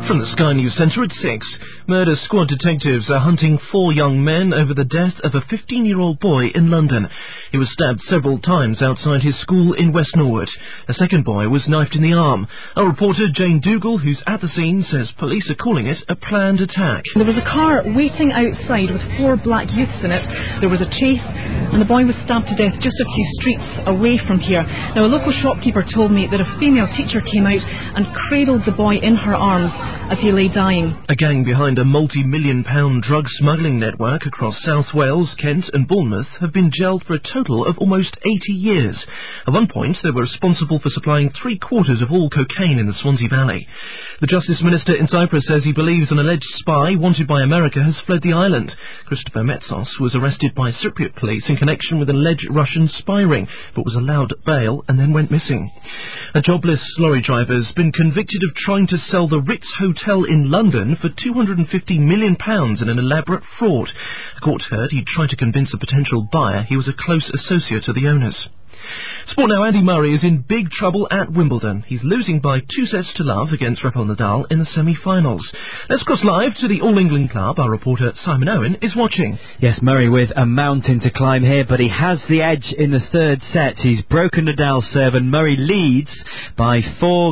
From the Sky News Centre at 6, Murder Squad detectives are hunting 4 young men over the death of a 15-year-old boy in London. He was stabbed several times outside his school in West Norwood. A second boy was knifed in the arm. Our reporter Jane Dougal, who's at the scene, says police are calling it a planned attack. There was a car waiting outside with 4 black youths in it. There was a chase and the boy was stabbed to death just a few streets away from here. Now, a local shopkeeper told me that a female teacher came out and cradled the boy in her arms as he lay dying. A gang behind a multi-million-pound drug smuggling network across South Wales, Kent and Bournemouth have been jailed for a total of almost 80 years. At one point, they were responsible for supplying 3/4 of all cocaine in the Swansea Valley. The Justice Minister in Cyprus says he believes an alleged spy wanted by America has fled the island. Christopher Metsos was arrested by Cypriot police in connection with an alleged Russian spy ring, but was allowed bail and then went missing. A jobless lorry driver has been convicted of trying to sell the Ritz Hotel in London for £250 million in an elaborate fraud. The court heard he'd tried to convince a potential buyer he was a close associate of the owners. Sport now. Andy Murray is in big trouble at Wimbledon. He's losing by 2-0 against Rafael Nadal in the semi-finals. Let's cross live to the All England Club. Our reporter Simon Owen is watching. Yes, Murray with a mountain to climb here, but he has the edge in the third set. He's broken Nadal's serve and Murray leads by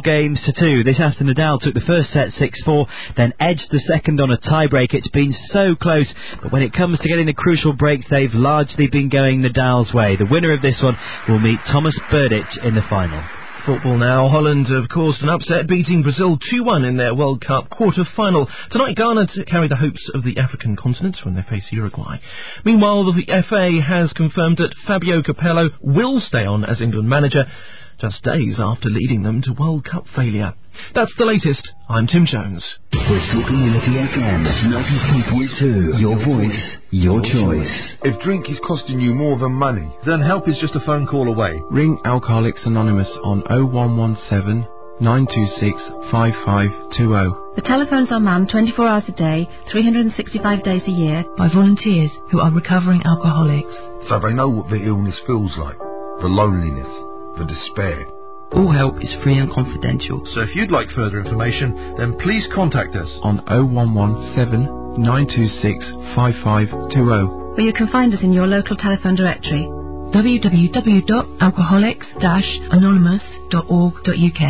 4-2. This after Nadal took the first set 6-4, then edged the second on a tiebreak. It's been so close, but when it comes to getting the crucial breaks, they've largely been going Nadal's way. The winner of this one will meet Thomas Berdych in the final. Football now. Holland have caused an upset, beating Brazil 2-1 in their World Cup quarter-final. Tonight, Ghana carry the hopes of the African continent when they face Uruguay. Meanwhile, the FA has confirmed that Fabio Capello will stay on as England manager, just days after leading them to World Cup failure. That's the latest. I'm Tim Jones. Bristol Community FM 92.2. Your voice, your choice. If drink is costing you more than money, then help is just a phone call away. Ring Alcoholics Anonymous on 0117 926 5520. The telephones are manned 24 hours a day, 365 days a year by volunteers who are recovering alcoholics. So they know what the illness feels like, the loneliness, the despair. All help is free and confidential. So if you'd like further information, then please contact us on 0117 926 5520. Or you can find us in your local telephone directory, www.alcoholics-anonymous.org.uk.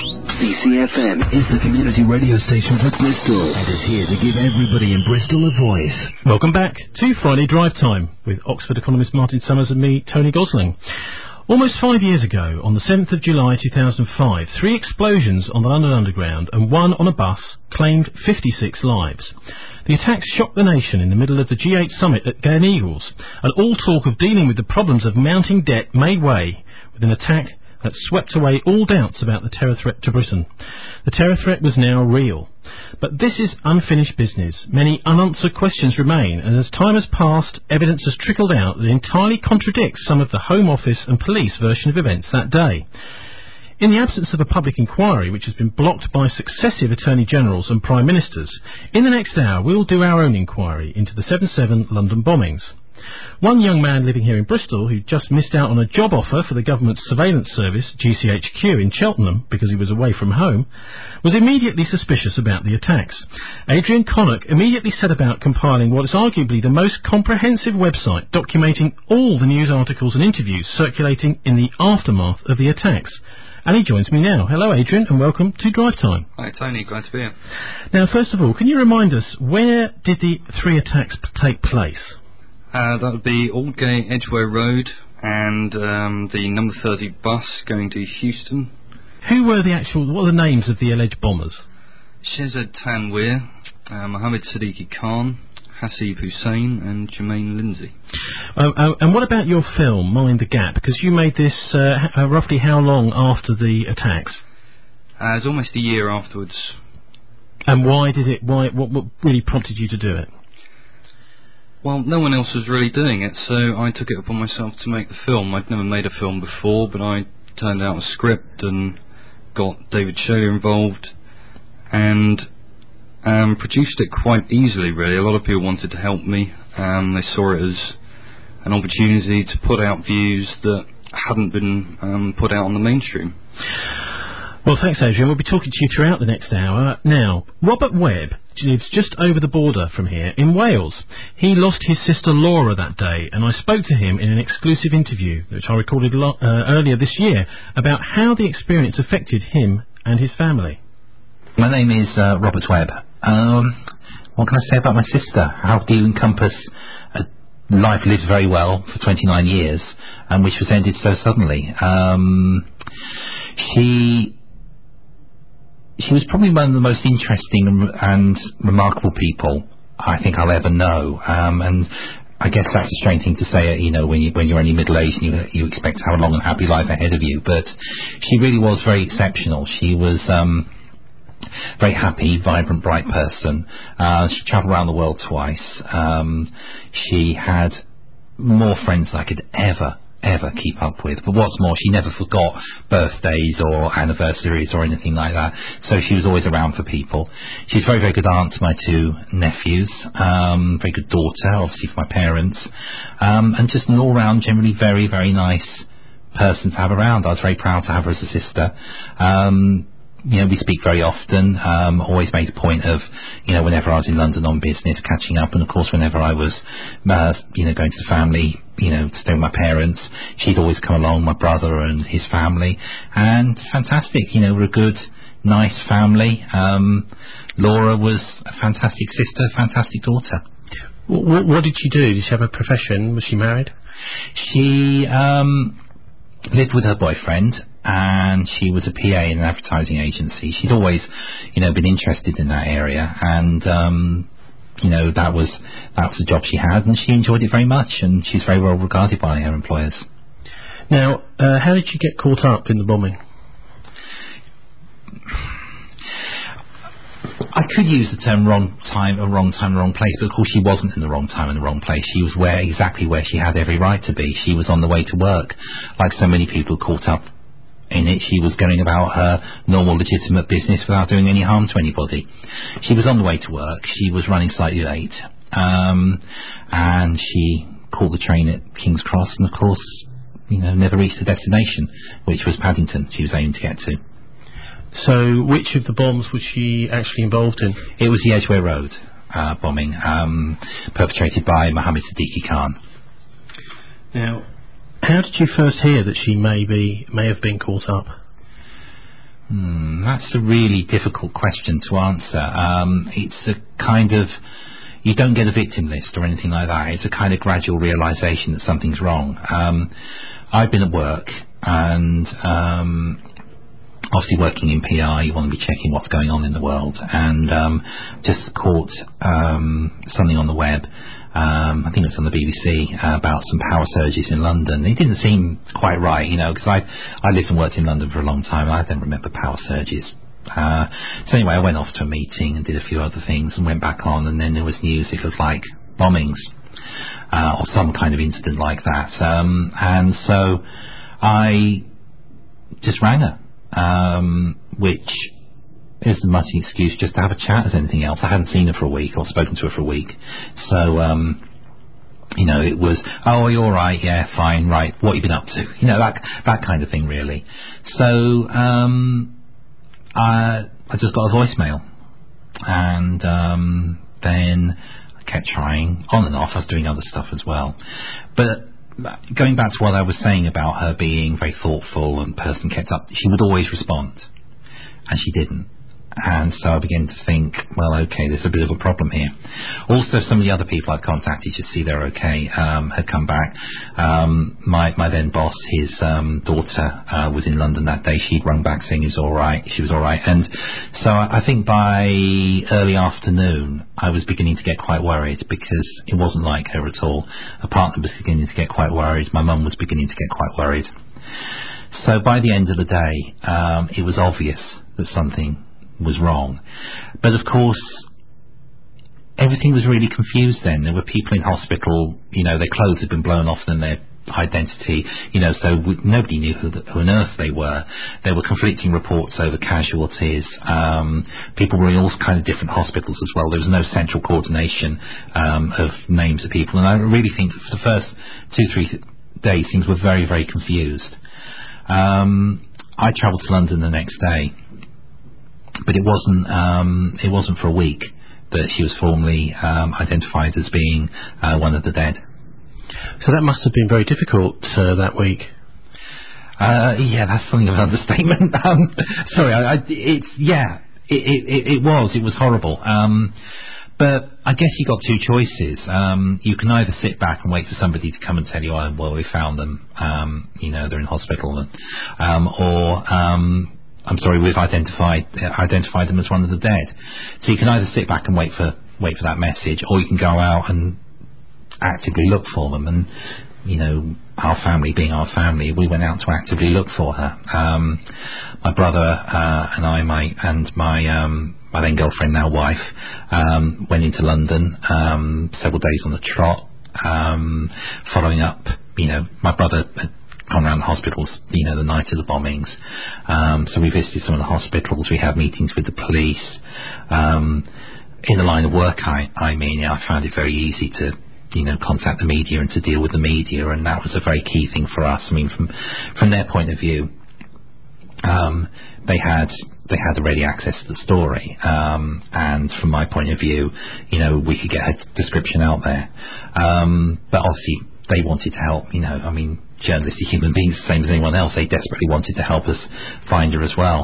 CCFM is the community radio station for Bristol and is here to give everybody in Bristol a voice. Welcome back to Friday Drive Time with Oxford economist Martin Summers and me, Tony Gosling. Almost 5 years ago, on the 7th of July 2005, 3 explosions on the London Underground and 1 on a bus claimed 56 lives. The attacks shocked the nation in the middle of the G8 summit at Gleneagles, and all talk of dealing with the problems of mounting debt made way with an attack that swept away all doubts about the terror threat to Britain. The terror threat was now real. But this is unfinished business. Many unanswered questions remain, and as time has passed, evidence has trickled out that entirely contradicts some of the Home Office and police version of events that day. In the absence of a public inquiry, which has been blocked by successive Attorney Generals and Prime Ministers, in the next hour we will do our own inquiry into the 7/7 London bombings. One young man living here in Bristol, who just missed out on a job offer for the government's surveillance service, GCHQ, in Cheltenham because he was away from home, was immediately suspicious about the attacks. Adrian Connock immediately set about compiling what is arguably the most comprehensive website documenting all the news articles and interviews circulating in the aftermath of the attacks. And he joins me now. Hello, Adrian, and welcome to Drive Time. Hi, Tony. Glad to be here. Now, first of all, can you remind us, where did the 3 attacks take place? That would be Aldgate Edgware Road and the number 30 bus going to Houston. Who were what are the names of the alleged bombers? Shehzad Tanweer, Mohammed Siddiqui Khan, Hasib Hussain and Jermaine Lindsay. And what about your film, Mind the Gap? Because you made this roughly how long after the attacks? It was almost a year afterwards. And why did it? What really prompted you to do it? Well, no one else was really doing it, so I took it upon myself to make the film. I'd never made a film before, but I turned out a script and got David Sholer involved and produced it quite easily, really. A lot of people wanted to help me. They saw it as an opportunity to put out views that hadn't been put out on the mainstream. Well, thanks, Adrian. We'll be talking to you throughout the next hour. Now, Robert Webb lives just over the border from here in Wales. He lost his sister Laura that day, and I spoke to him in an exclusive interview, which I recorded earlier this year, about how the experience affected him and his family. My name is Robert Webb. What can I say about my sister? How do you encompass a life lived very well for 29 years, and which was ended so suddenly? She was probably one of the most interesting and remarkable people I think I'll ever know. And I guess that's a strange thing to say, when you're only middle-aged and you expect to have a long and happy life ahead of you. But she really was very exceptional. She was very happy, vibrant, bright person. She travelled around the world twice. She had more friends than I could ever keep up with. But what's more, she never forgot birthdays or anniversaries or anything like that. So she was always around for people. She's a very, very good aunt to my two nephews. Very good daughter, obviously, for my parents. And just an all-round, generally very, very nice person to have around. I was very proud to have her as a sister. We speak very often, always made a point of, whenever I was in London on business, catching up, and of course whenever I was, going to the family, to stay with my parents, she'd always come along, my brother and his family, and fantastic, we're a good, nice family. Laura was a fantastic sister, fantastic daughter. What did she do? Did she have a profession? Was she married? She, lived with her boyfriend, and she was a PA in an advertising agency. She'd always, been interested in that area, and that was a job she had, and she enjoyed it very much, and she's very well regarded by her employers. Now, how did you get caught up in the bombing? I could use the term wrong time, wrong place, but of course she wasn't in the wrong time and the wrong place. She was exactly where she had every right to be. She was on the way to work. Like so many people caught up in it, she was going about her normal, legitimate business without doing any harm to anybody. She was on the way to work. She was running slightly late, and she caught the train at King's Cross, and of course, never reached the destination, which was Paddington. She was aiming to get to. So, which of the bombs was she actually involved in? It was the Edgware Road bombing, perpetrated by Mohammed Siddiqui Khan. Now, how did you first hear that she may have been caught up? That's a really difficult question to answer. It's a kind of, you don't get a victim list or anything like that. It's a kind of gradual realisation that something's wrong. I've been at work, and obviously working in PR, you want to be checking what's going on in the world, and just caught something on the web, I think it's on the BBC, about some power surges in London. It didn't seem quite right, because I lived and worked in London for a long time, and I don't remember power surges. So anyway, I went off to a meeting and did a few other things and went back on, and then there was news, it looked like bombings, or some kind of incident like that. And so I just rang her. Which is as much an excuse just to have a chat as anything else. I hadn't seen her for a week, or spoken to her for a week. So, it was, oh, are you alright? Yeah, fine, right. What have you been up to? That kind of thing, really. So, I just got a voicemail. And, then I kept trying, on and off. I was doing other stuff as well. But, going back to what I was saying about her being very thoughtful and person kept up, she would always respond, and she didn't. And so I began to think, well, okay, there's a bit of a problem here. Also, some of the other people I'd contacted to see they're okay had come back. My then boss, his daughter was in London that day. She'd rung back saying she was all right. And so I think by early afternoon I was beginning to get quite worried, because it wasn't like her at all. Her partner was beginning to get quite worried. My mum was beginning to get quite worried. So by the end of the day, it was obvious that something was wrong. But of course, everything was really confused then. There were people in hospital, their clothes had been blown off and their identity, so nobody knew who on earth they were. There were conflicting reports over casualties. People were in all kind of different hospitals as well. There was no central coordination of names of people. And I really think that for the first 2-3 days, things were very, very confused. I travelled to London the next day, but it wasn't for a week that she was formally identified as being one of the dead. So that must have been very difficult that week. Yeah, that's something of an understatement. Sorry, it was horrible. But I guess you got two choices. You can either sit back and wait for somebody to come and tell you, oh, well, we found them, they're in hospital, or I'm sorry, we've identified them as one of the dead. So you can either sit back and wait for that message, or you can go out and actively look for them. And our family being our family, we went out to actively look for her. My brother and I, my then girlfriend, now wife, went into London several days on the trot, following up. My brother had gone around the hospitals, the night of the bombings. So we visited some of the hospitals. We had meetings with the police. In the line of work, I found it very easy to contact the media and to deal with the media, and that was a very key thing for us. From their point of view, they had already access to the story, and from my point of view, we could get a description out there. But obviously, they wanted to help. Journalists are human beings, the same as anyone else. They desperately wanted to help us find her as well.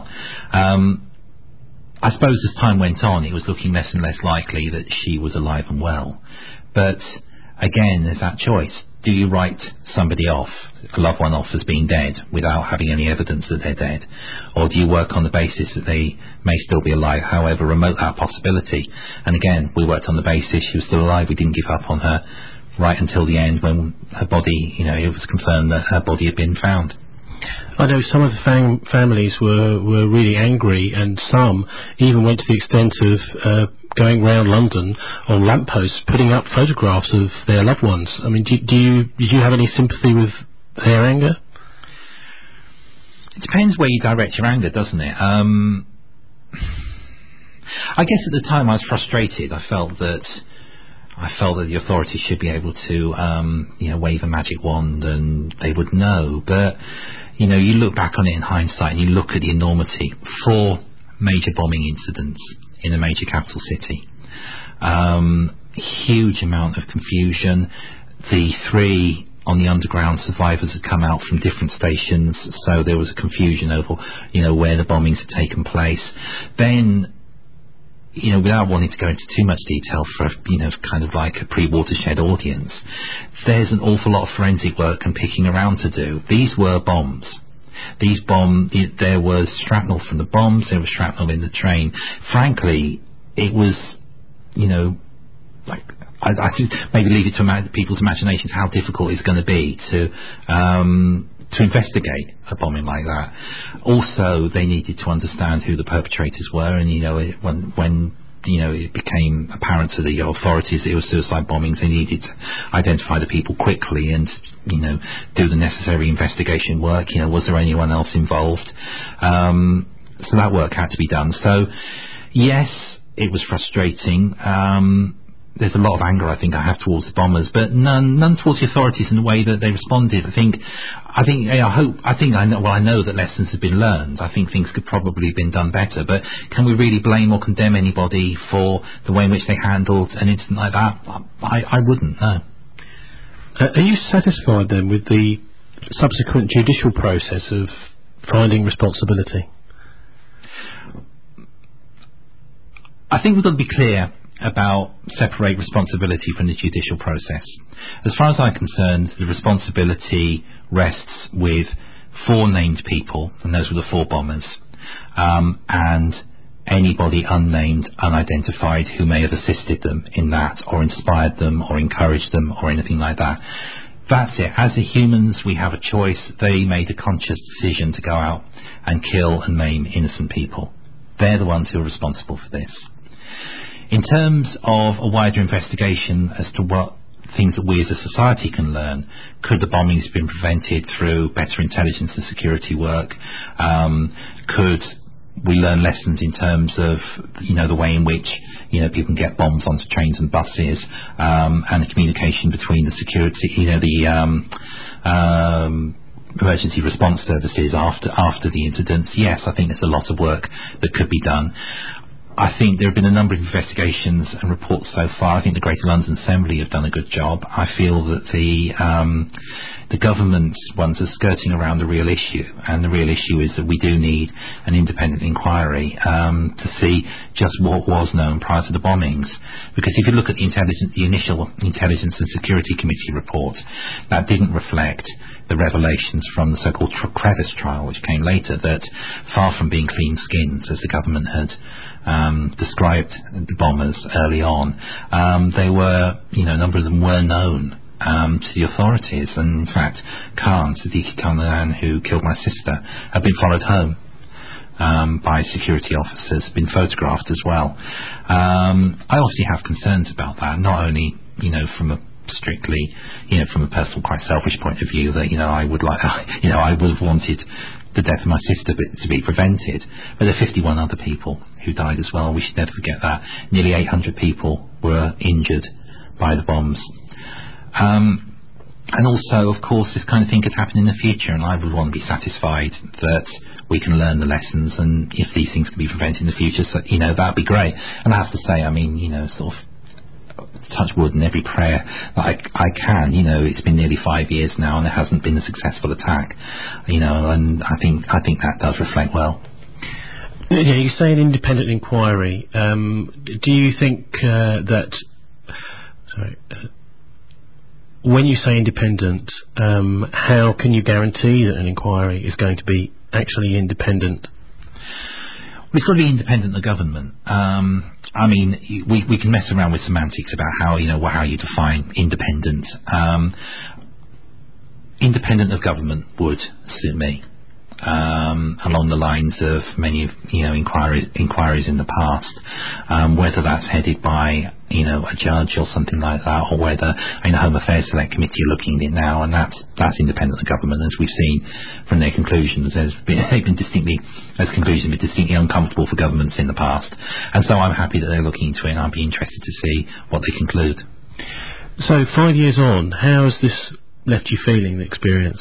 I suppose as time went on, it was looking less and less likely that she was alive and well. But again, there's that choice. Do you write somebody off, a loved one off, as being dead without having any evidence that they're dead? Or do you work on the basis that they may still be alive, however remote that possibility? And again, we worked on the basis she was still alive. We didn't give up on her right until the end, when her body, it was confirmed that her body had been found. I know some of the families were really angry, and some even went to the extent of going round London on lampposts, putting up photographs of their loved ones. Did you have any sympathy with their anger? It depends where you direct your anger, doesn't it? I guess at the time I was frustrated. I felt that the authorities should be able to, wave a magic wand and they would know. But, you look back on it in hindsight and you look at the enormity. 4 major bombing incidents in a major capital city. Huge amount of confusion. The 3 on the underground survivors had come out from different stations, so there was a confusion over, where the bombings had taken place. Then, without wanting to go into too much detail for, kind of like a pre-Watershed audience, there's an awful lot of forensic work and picking around to do. These were bombs. There was shrapnel from the bombs, there was shrapnel in the train. Frankly, it was, I think maybe leave it to people's imaginations how difficult it's going to be to investigate a bombing like that. Also, they needed to understand who the perpetrators were, and when it became apparent to the authorities that it was suicide bombings, they needed to identify the people quickly and do the necessary investigation work. Was there anyone else involved? So that work had to be done. So yes, it was frustrating. There's a lot of anger I think I have towards the bombers, but none towards the authorities in the way that they responded. I know that lessons have been learned. I think things could probably have been done better, but can we really blame or condemn anybody for the way in which they handled an incident like that? I wouldn't, no. Are you satisfied then with the subsequent judicial process of finding responsibility? I think we've got to be clear about separate responsibility from the judicial process. As far as I'm concerned, the responsibility rests with 4 named people, and those were the 4 bombers, and anybody unnamed, unidentified, who may have assisted them in that, or inspired them, or encouraged them, or anything like that. That's it. As the humans, we have a choice. They made a conscious decision to go out and kill and maim innocent people. They're the ones who are responsible for this. In terms of a wider investigation as to what things that we as a society can learn, could the bombings have been prevented through better intelligence and security work? Could we learn lessons in terms of, the way in which, people can get bombs onto trains and buses, and the communication between the security, emergency response services after the incidents. Yes, I think there's a lot of work that could be done. I think there have been a number of investigations and reports so far. I think the Greater London Assembly have done a good job. I feel that the government ones are skirting around the real issue, and the real issue is that we do need an independent inquiry to see just what was known prior to the bombings. Because if you look at the initial Intelligence and Security Committee report, that didn't reflect the revelations from the so-called Crevice trial, which came later, that far from being clean skins, as the government had described the bombers early on, they were, a number of them were known to the authorities. And in fact, Khan, Siddiqui Khan, who killed my sister, had been followed home by security officers, been photographed as well. I obviously have concerns about that, not only, from a strictly, from a personal, quite selfish point of view, that, I would like, I would have wanted the death of my sister to be prevented, but there are 51 other people who died as well. We should never forget that. Nearly 800 people were injured by the bombs. And also, of course, this kind of thing could happen in the future, and I would want to be satisfied that we can learn the lessons, and if these things can be prevented in the future, so, that'd be great. And I have to say, sort of touch wood in every prayer that I can. It's been nearly 5 years now, and there hasn't been a successful attack. And I think that does reflect well. Yeah, you say an independent inquiry. Do you think that? Sorry. When you say independent, how can you guarantee that an inquiry is going to be actually independent? Well, it's got to be independent of the government. We can mess around with semantics about how you define independent. Independent of government would suit me, along the lines of many inquiries in the past, whether that's headed by a judge or something like that, or whether Home Affairs Select Committee are looking at it now, and that's independent of government, as we've seen from their conclusions. They've been distinctly uncomfortable for governments in the past, and so I'm happy that they're looking into it, and I'd be interested to see what they conclude. So 5 years on, how has this left you feeling, the experience?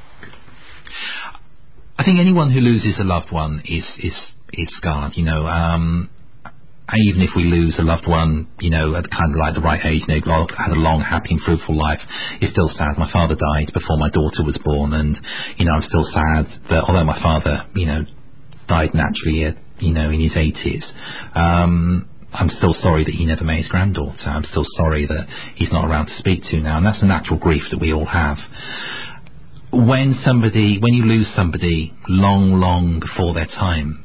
I think anyone who loses a loved one is scarred. Even if we lose a loved one, at kind of like the right age, they've had a long, happy and fruitful life, it's still sad. My father died before my daughter was born, and, I'm still sad that although my father, died naturally in his 80s, I'm still sorry that he never met his granddaughter. I'm still sorry that he's not around to speak to now, and that's a natural grief that we all have. When you lose somebody long before their time,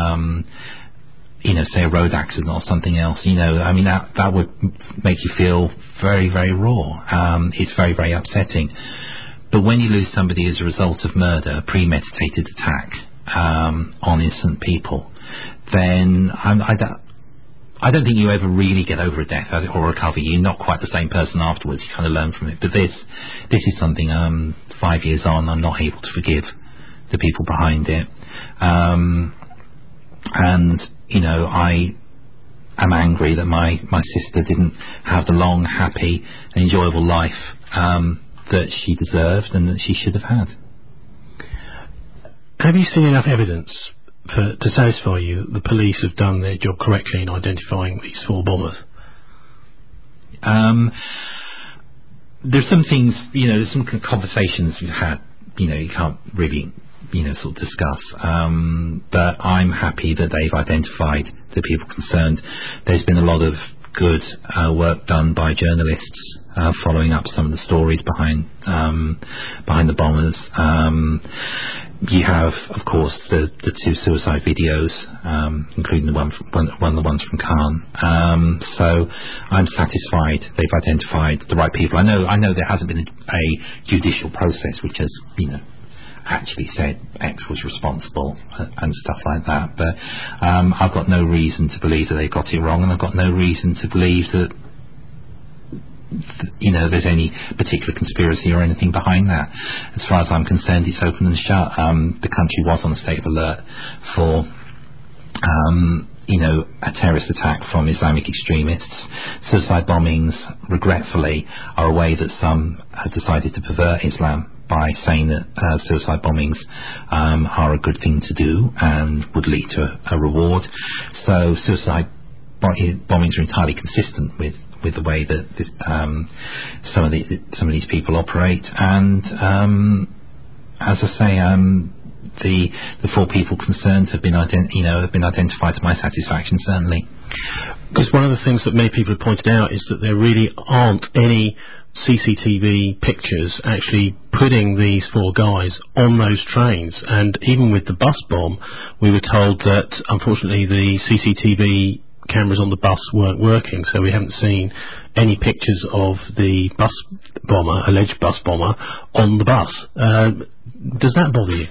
say a road accident or something else, that would make you feel very, very raw. It's very, very upsetting. But when you lose somebody as a result of murder, a premeditated attack on innocent people, then I don't think you ever really get over a death or recover. You're not quite the same person afterwards. You kind of learn from it. But this is something 5 years on, I'm not able to forgive the people behind it. And I am angry that my sister didn't have the long, happy and enjoyable life that she deserved and that she should have had. Have you seen enough evidence to satisfy you that the police have done their job correctly in identifying these 4 bombers? There's some things, there's some conversations we've had, you can't really sort of discuss, but I'm happy that they've identified the people concerned. There's been a lot of good work done by journalists following up some of the stories behind the bombers. You have, of course, the 2 suicide videos, including one of the ones from Khan. So I'm satisfied they've identified the right people. I know there hasn't been a judicial process which has, actually said X was responsible and stuff like that, but I've got no reason to believe that they got it wrong, and I've got no reason to believe that there's any particular conspiracy or anything behind that. As far as I'm concerned, it's open and shut. The country was on a state of alert for a terrorist attack from Islamic extremists. Suicide bombings, regretfully, are a way that some have decided to pervert Islam by saying that suicide bombings are a good thing to do and would lead to a reward. So suicide bombings are entirely consistent with the way that some of these people operate. And as I say, the 4 people concerned have been identified to my satisfaction, certainly. Because one of the things that many people have pointed out is that there really aren't any CCTV pictures actually putting these 4 guys on those trains. And even with the bus bomb, we were told that unfortunately the CCTV cameras on the bus weren't working, so we haven't seen any pictures of the alleged bus bomber on the bus. Does that bother you?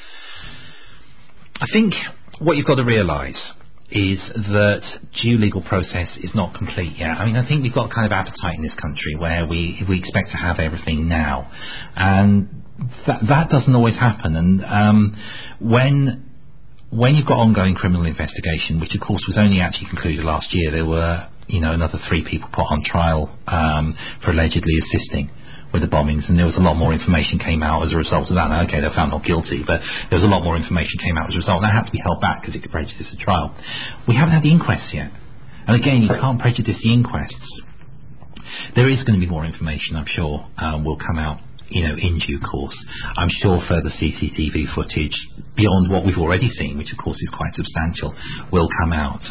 I think what you've got to realise is that due legal process is not complete yet. I mean, I think we've got kind of appetite in this country where we expect to have everything now, and that doesn't always happen. And when you've got ongoing criminal investigation, which of course was only actually concluded last year, there were another 3 people put on trial for allegedly assisting with the bombings, and there was a lot more information came out as a result of that. Now, okay, they're found not guilty, but there was a lot more information came out as a result. That had to be held back because it could prejudice the trial. We haven't had the inquests yet, and again, you can't prejudice the inquests. There is going to be more information, I'm sure, will come out in due course. I'm sure further CCTV footage beyond what we've already seen, which of course is quite substantial, will come out.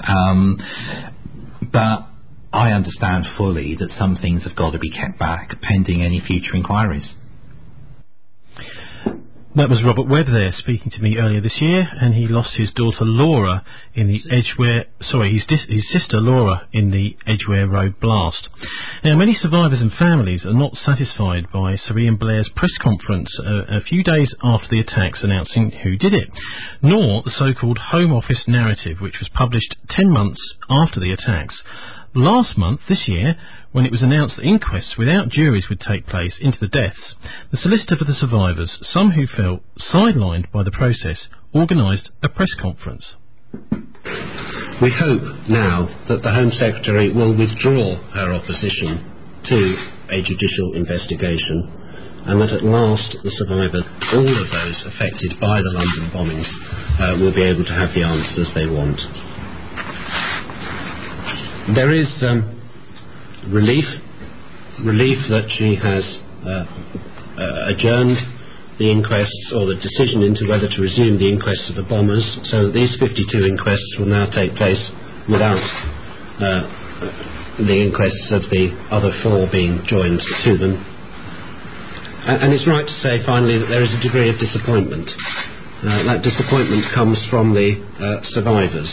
But I understand fully that some things have got to be kept back pending any future inquiries. That was Robert Webb there speaking to me earlier this year, and he lost his daughter Laura in the his sister Laura in the Edgware Road blast. Now, many survivors and families are not satisfied by Sir Ian Blair's press conference a few days after the attacks announcing who did it, nor the so-called Home Office narrative, which was published 10 months after the attacks. Last month, this year, when it was announced that inquests without juries would take place into the deaths, the solicitor for the survivors, some who felt sidelined by the process, organised a press conference. We hope now that the Home Secretary will withdraw her opposition to a judicial investigation, and that at last the survivors, all of those affected by the London bombings, will be able to have the answers they want. There is relief that she has adjourned the inquests, or the decision into whether to resume the inquests of the bombers, so that these 52 inquests will now take place without the inquests of the other 4 being joined to them. And it's right to say finally that there is a degree of disappointment. That disappointment comes from the survivors.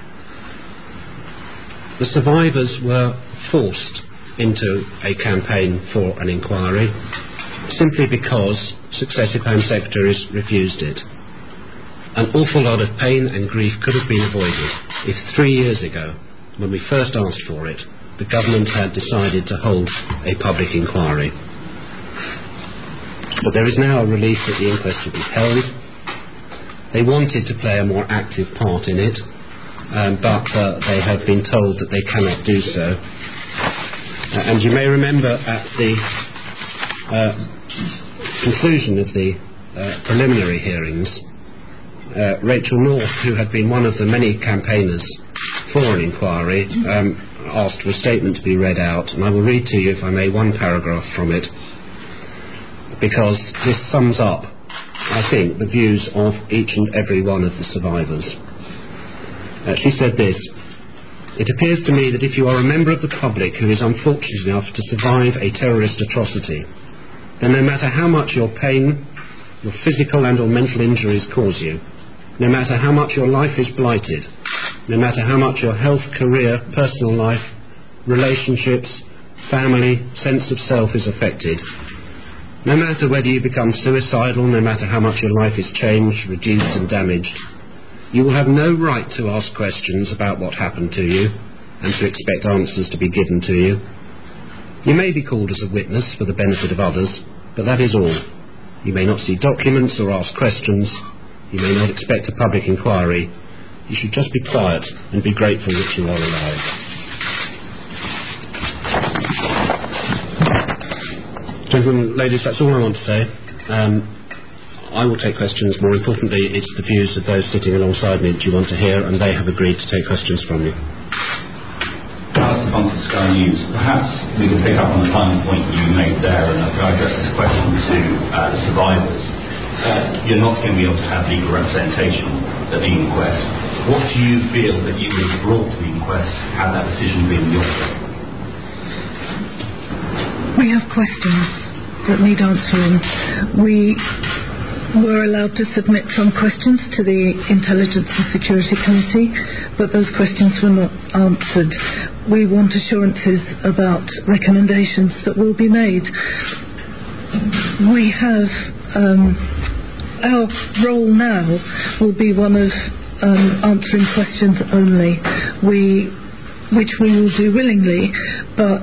The survivors were forced into a campaign for an inquiry simply because successive Home Secretaries refused it. An awful lot of pain and grief could have been avoided if 3 years ago, when we first asked for it, the government had decided to hold a public inquiry. But there is now a relief that the inquest will be held. They wanted to play a more active part in it, but they have been told that they cannot do so. And you may remember at the conclusion of the preliminary hearings, Rachel North, who had been one of the many campaigners for an inquiry, asked for a statement to be read out, and I will read to you, if I may, one paragraph from it, because this sums up, I think, the views of each and every one of the survivors. She said this: "It appears to me that if you are a member of the public who is unfortunate enough to survive a terrorist atrocity, then no matter how much your pain, your physical and or mental injuries cause you, no matter how much your life is blighted, no matter how much your health, career, personal life, relationships, family, sense of self is affected, no matter whether you become suicidal, no matter how much your life is changed, reduced and damaged, you will have no right to ask questions about what happened to you and to expect answers to be given to you. You may be called as a witness for the benefit of others, but that is all. You may not see documents or ask questions. You may not expect a public inquiry. You should just be quiet and be grateful that you are alive." Gentlemen, ladies, that's all I want to say. I will take questions. More importantly, it's the views of those sitting alongside me that you want to hear, and they have agreed to take questions from you. Alistair Bunker, Sky News. Perhaps we can pick up on the final point you made there, and I address this question to the survivors. You're not going to be able to have legal representation at the inquest. What do you feel that you would have brought to the inquest had that decision been yours? We have questions that need answering. We were allowed to submit some questions to the Intelligence and Security Committee, but those questions were not answered. We want assurances about recommendations that will be made. We have our role now will be one of answering questions only, which we will do willingly, but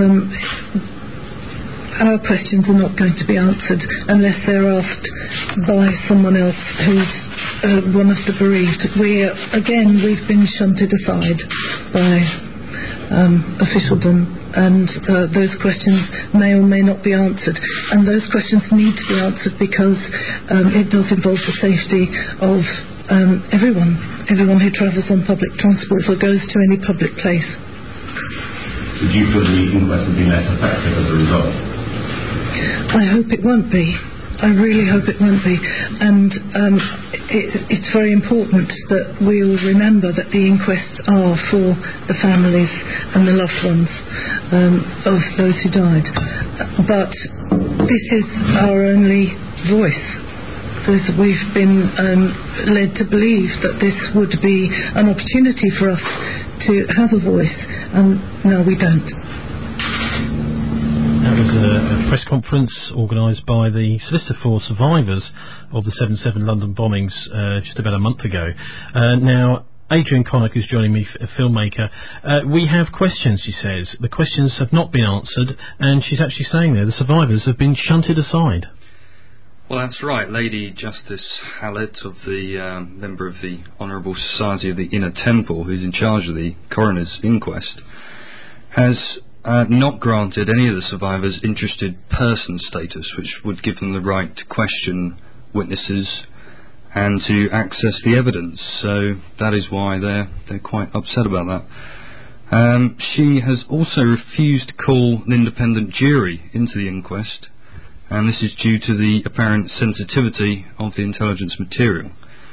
our questions are not going to be answered unless they're asked by someone else who's one of the bereaved. We've been shunted aside by officialdom, and those questions may or may not be answered. And those questions need to be answered because it does involve the safety of everyone who travels on public transport or goes to any public place. Would you feel the inquest would be less effective as a result? I hope it won't be. I really hope it won't be. And it's very important that we'll remember that the inquests are for the families and the loved ones of those who died. But this is our only voice. We've been led to believe that this would be an opportunity for us to have a voice, and no, we don't. That was a press conference organised by the Solicitor for Survivors of the 7/7 London bombings just about a month ago. Now, Adrian Connick, who's joining me, a filmmaker, we have questions, she says. The questions have not been answered, and she's actually saying there the survivors have been shunted aside. Well, that's right. Lady Justice Hallett, of the member of the Honourable Society of the Inner Temple, who's in charge of the coroner's inquest, has not granted any of the survivors interested person status, which would give them the right to question witnesses and to access the evidence. So that is why they're quite upset about that. She has also refused to call an independent jury into the inquest, and this is due to the apparent sensitivity of the intelligence material.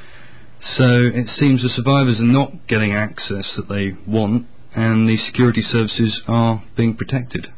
So it seems the survivors are not getting access that they want, and the security services are being protected.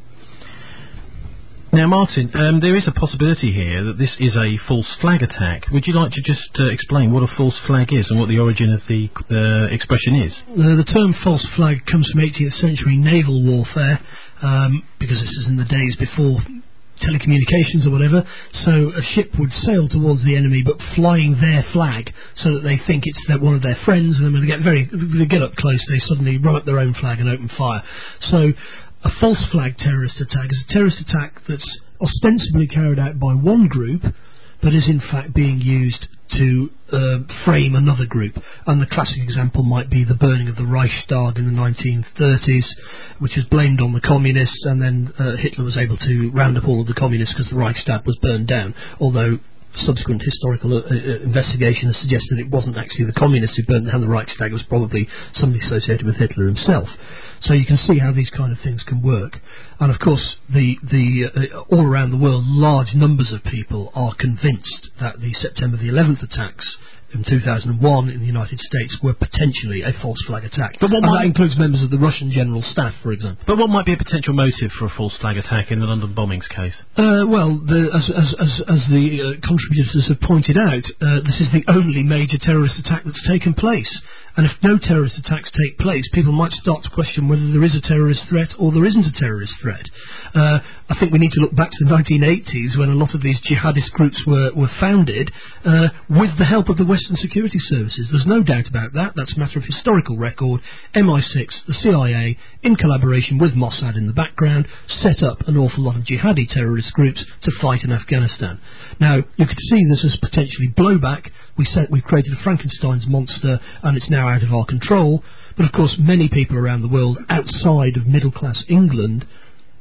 Now, Martin, there is a possibility here that this is a false flag attack. Would you like to just explain what a false flag is and what the origin of the expression is? The term false flag comes from 18th century naval warfare, because this is in the days before telecommunications or whatever, so a ship would sail towards the enemy but flying their flag so that they think it's one of their friends, and then when they get up close they suddenly run up their own flag and open fire. So a false flag terrorist attack is a terrorist attack that's ostensibly carried out by one group but is in fact being used to frame another group. And the classic example might be the burning of the Reichstag in the 1930s, which was blamed on the communists, and then Hitler was able to round up all of the communists because the Reichstag was burned down, although subsequent historical investigation has suggested it wasn't actually the communists who burned down the Reichstag, it was probably somebody associated with Hitler himself. So you can see how these kind of things can work. And of course, all around the world, large numbers of people are convinced that the September the 11th attacks in 2001 in the United States were potentially a false flag attack. But that includes members of the Russian General Staff, for example. But what might be a potential motive for a false flag attack in the London bombings case? Well, as the contributors have pointed out, this is the only major terrorist attack that's taken place. And if no terrorist attacks take place, people might start to question whether there is a terrorist threat or there isn't a terrorist threat. I think we need to look back to the 1980s when a lot of these jihadist groups were founded with the help of the Western security services. There's no doubt about that. That's a matter of historical record. MI6, the CIA, in collaboration with Mossad in the background, set up an awful lot of jihadi terrorist groups to fight in Afghanistan. Now, you could see this as potentially blowback. We've created a Frankenstein's monster, and it's now out of our control. But of course, many people around the world outside of middle-class England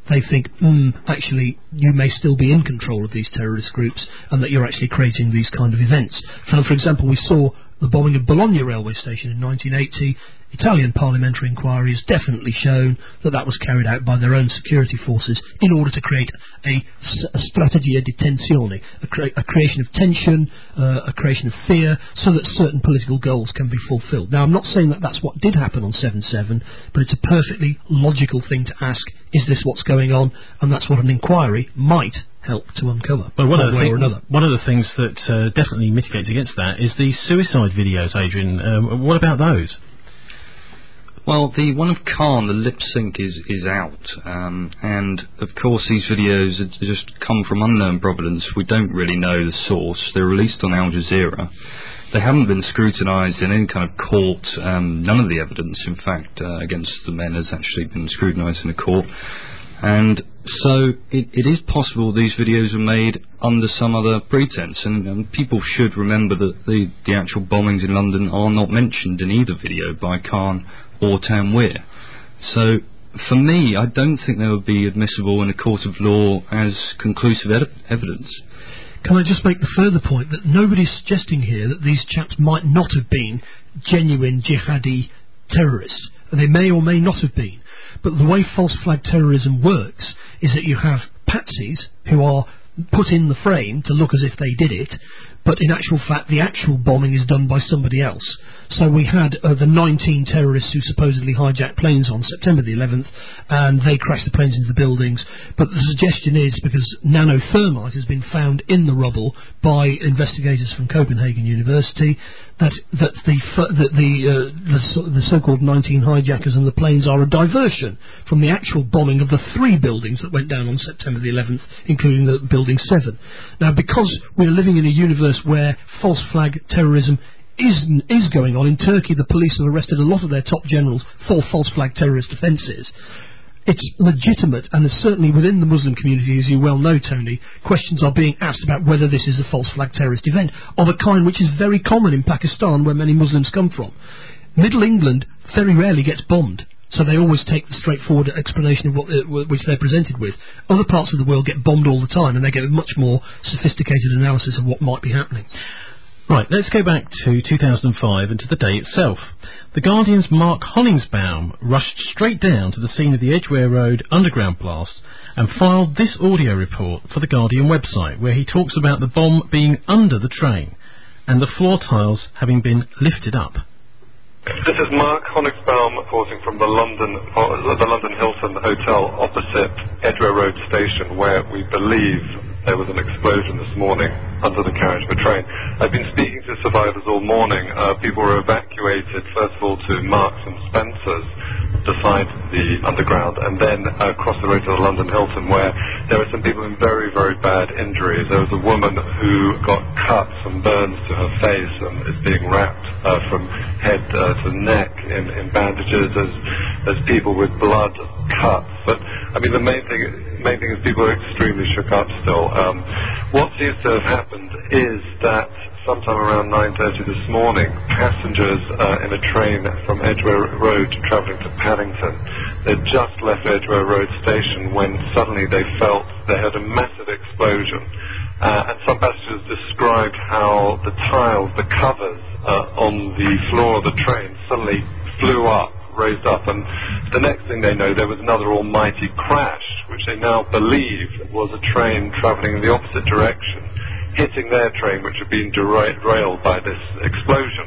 they think, actually, you may still be in control of these terrorist groups and that you're actually creating these kind of events. So, for example, we saw the bombing of Bologna railway station in 1980. Italian parliamentary inquiry has definitely shown that that was carried out by their own security forces in order to create a strategia di tensione, a creation of tension, a creation of fear, so that certain political goals can be fulfilled. Now, I'm not saying that that's what did happen on 7/7, but it's a perfectly logical thing to ask, is this what's going on? And that's what an inquiry might help to uncover, well, one way or another. One of the things that definitely mitigates against that is the suicide videos, Adrian. What about those? Well, the one of Khan, the lip sync, is out, and of course these videos just come from unknown provenance. We don't really know the source. They're released on Al Jazeera. They haven't been scrutinised in any kind of court. None of the evidence, in fact, against the men has actually been scrutinised in a court. And so it is possible these videos were made under some other pretense, and people should remember that the actual bombings in London are not mentioned in either video by Khan or Tanweer. So for me, I don't think they would be admissible in a court of law as conclusive evidence. Can I just make the further point that nobody's suggesting here that these chaps might not have been genuine jihadi terrorists. They may or may not have been. But the way false flag terrorism works is that you have patsies who are put in the frame to look as if they did it, but in actual fact the actual bombing is done by somebody else. So we had the 19 terrorists who supposedly hijacked planes on September the 11th, and they crashed the planes into the buildings. But the suggestion is, because nanothermite has been found in the rubble by investigators from Copenhagen University, that the so-called 19 hijackers and the planes are a diversion from the actual bombing of the 3 buildings that went down on September the 11th, including the Building 7. Now, because we're living in a universe where false flag terrorism is going on, in Turkey the police have arrested a lot of their top generals for false flag terrorist offences. It's legitimate, and certainly within the Muslim community, as you well know, Tony, questions are being asked about whether this is a false flag terrorist event of a kind which is very common in Pakistan, where many Muslims come from. Middle England very rarely gets bombed, so they always take the straightforward explanation of which they're presented with. Other parts of the world get bombed all the time, and they get a much more sophisticated analysis of what might be happening. Right, let's go back to 2005 and to the day itself. The Guardian's Mark Hollingsbaum rushed straight down to the scene of the Edgware Road underground blast and filed this audio report for the Guardian website, where he talks about the bomb being under the train and the floor tiles having been lifted up. This is Mark Hollingsbaum reporting from the London Hilton Hotel opposite Edgware Road station, where we believe there was an explosion this morning under the carriage of a train. I've been speaking to survivors all morning. People were evacuated, first of all, to Marks and Spencer's beside the underground, and then across the road to the London Hilton, where there were some people in very, very bad injuries. There was a woman who got cuts and burns to her face and is being wrapped from head to neck in bandages. There's people with blood cuts. But I mean, the main thing is people are extremely shook up still. What seems to have happened is that sometime around 9:30 this morning, passengers in a train from Edgware Road travelling to Paddington, they'd just left Edgware Road station when suddenly they felt they had a massive explosion. And some passengers described how the tiles, the covers on the floor of the train suddenly flew up, raised up, and the next thing they know, there was another almighty crash, which they now believe was a train travelling in the opposite direction, hitting their train, which had been derailed by this explosion.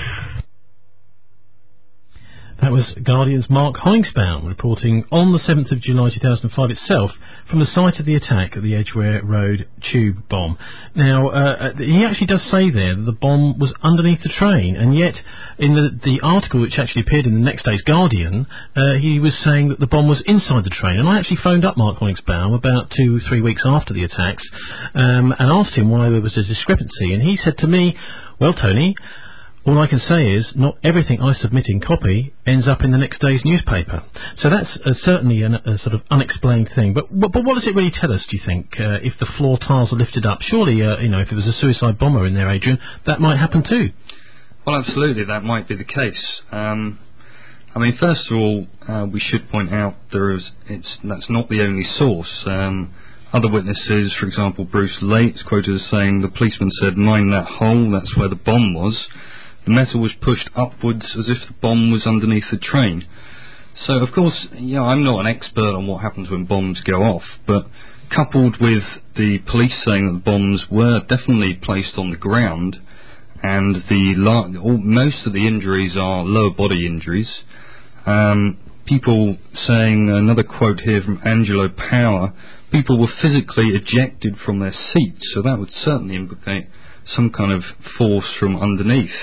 That was Guardian's Mark Hollingsbaum reporting on the 7th of July 2005 itself from the site of the attack at the Edgware Road tube bomb. Now, he actually does say there that the bomb was underneath the train, and yet in the article which actually appeared in the next day's Guardian, he was saying that the bomb was inside the train. And I actually phoned up Mark Hollingsbaum about 2-3 weeks after the attacks and asked him why there was a discrepancy, and he said to me, "Well, Tony, all I can say is not everything I submit in copy ends up in the next day's newspaper." So that's certainly a sort of unexplained thing. But what does it really tell us, do you think, if the floor tiles are lifted up? Surely, if it was a suicide bomber in there, Adrian, that might happen too. Well, absolutely, that might be the case. I mean, first of all, we should point out that's not the only source. Other witnesses, for example, Bruce Late, is quoted as saying, the policeman said, "Mind that hole, that's where the bomb was." The metal was pushed upwards as if the bomb was underneath the train. So, of course, I'm not an expert on what happens when bombs go off, but coupled with the police saying that the bombs were definitely placed on the ground, and most of the injuries are lower body injuries, people saying, another quote here from Angelo Power, people were physically ejected from their seats, so that would certainly implicate some kind of force from underneath.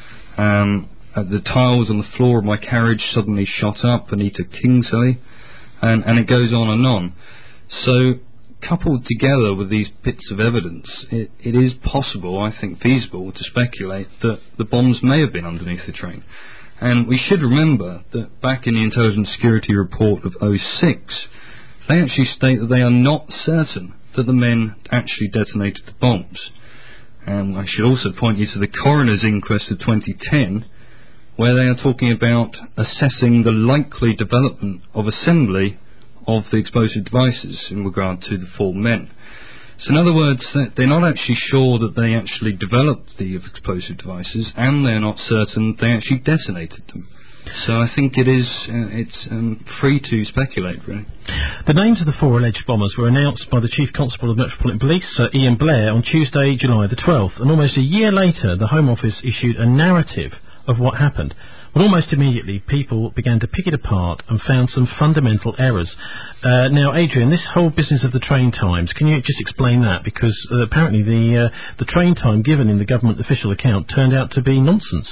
The tiles on the floor of my carriage suddenly shot up, Anita Kingsley, and it goes on and on. So, coupled together with these bits of evidence, it is possible, I think feasible, to speculate that the bombs may have been underneath the train. And we should remember that back in the Intelligence Security Report of 2006, they actually state that they are not certain that the men actually detonated the bombs. And I should also point you to the coroner's inquest of 2010, where they are talking about assessing the likely development of assembly of the explosive devices in regard to the 4 men. So in other words, they're not actually sure that they actually developed the explosive devices, and they're not certain they actually detonated them. So I think it's free to speculate, really. The names of the 4 alleged bombers were announced by the Chief Constable of Metropolitan Police, Sir Ian Blair, on Tuesday, July the 12th, and almost a year later the Home Office issued a narrative of what happened. But almost immediately people began to pick it apart and found some fundamental errors. Now, Adrian, this whole business of the train times, can you just explain that? Because apparently the train time given in the government official account turned out to be nonsense.